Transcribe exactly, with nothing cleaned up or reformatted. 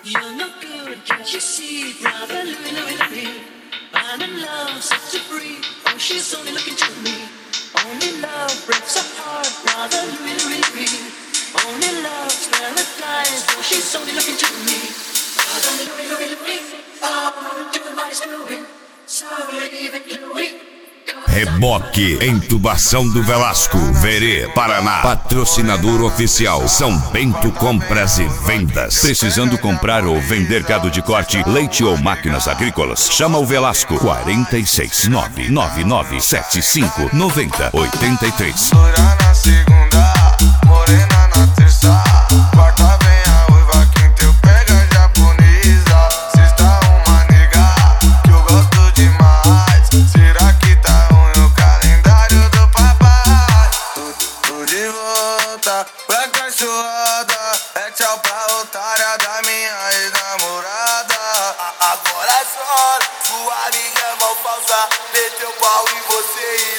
You're no good, can't you see, brother Louie, Louie, Louie? I'm in love, set to free. Oh, she's only looking to me. Only love breaks a heart, brother Louie, Louie, Louie. Only love's paradise. Oh, she's only looking to me. Brother Louie, Louie, Louie. Oh, do what he's doing. So leave it, Louie. Reboque, intubação do Velasco, Verê, Paraná. Patrocinador oficial, São Bento Compras e Vendas. Precisando comprar ou vender gado de corte, leite ou máquinas agrícolas? Chama o Velasco. quarenta e seis, nove nove nove sete cinco, noventa, oitenta e três. Loira na segunda, morena na terça, quarta vem a uiva, quem teu pega japonesa. Sexta uma nega, que eu gosto demais. Será que tá ruim o calendário do papai? Tô, tô de volta pra cachorrada, é tchau pra otária da minha ex-namorada. Agora chora, sua amiga é mó falsa, meteu pau em você e